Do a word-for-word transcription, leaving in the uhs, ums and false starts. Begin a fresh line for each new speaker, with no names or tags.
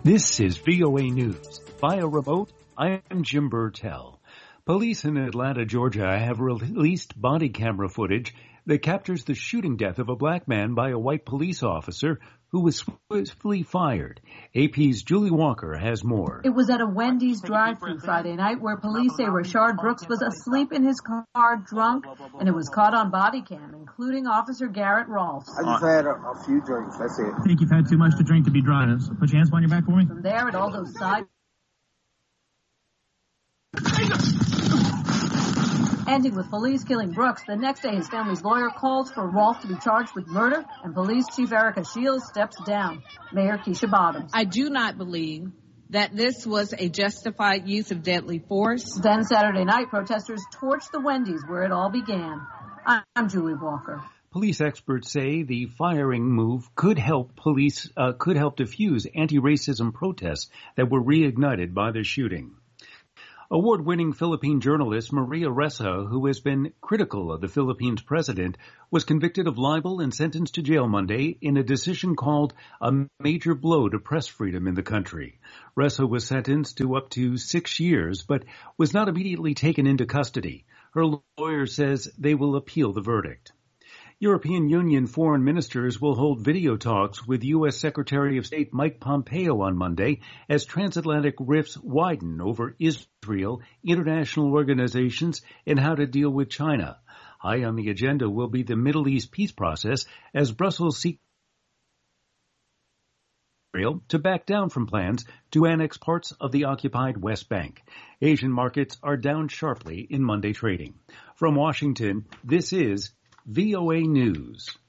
This is V O A News. Via remote, I am Jim Burtell. Police in Atlanta, Georgia have released body camera footage that captures the shooting death of a black man by a white police officer who was swiftly fired. A P's Julie Walker has more.
It was at a Wendy's drive-thru Friday night where police say Rashard Brooks was asleep in his car drunk, and it was caught on body cam, including Officer Garrett Rolfs.
I just had a, a few drinks, that's it.
I think you've had too much to drink to be driving. So put your hands behind your back for me.
From there, it all goes side. Ending with police killing Brooks. The next day, his family's lawyer calls for Rolfe to be charged with murder, and Police Chief Erica Shields steps down. Mayor Keisha Bottoms.
I do not believe that this was a justified use of deadly force.
Then Saturday night, protesters torched the Wendy's where it all began. I'm Julie Walker.
Police experts say the firing move could help police uh, could help diffuse anti-racism protests that were reignited by the shooting. Award-winning Philippine journalist Maria Ressa, who has been critical of the Philippines president, was convicted of libel and sentenced to jail Monday in a decision called a major blow to press freedom in the country. Ressa was sentenced to up to six years, but was not immediately taken into custody. Her lawyer says they will appeal the verdict. European Union foreign ministers will hold video talks with U S Secretary of State Mike Pompeo on Monday as transatlantic rifts widen over Israel, international organizations, and how to deal with China. High on the agenda will be the Middle East peace process as Brussels seeks Israel to back down from plans to annex parts of the occupied West Bank. Asian markets are down sharply in Monday trading. From Washington, this is V O A News.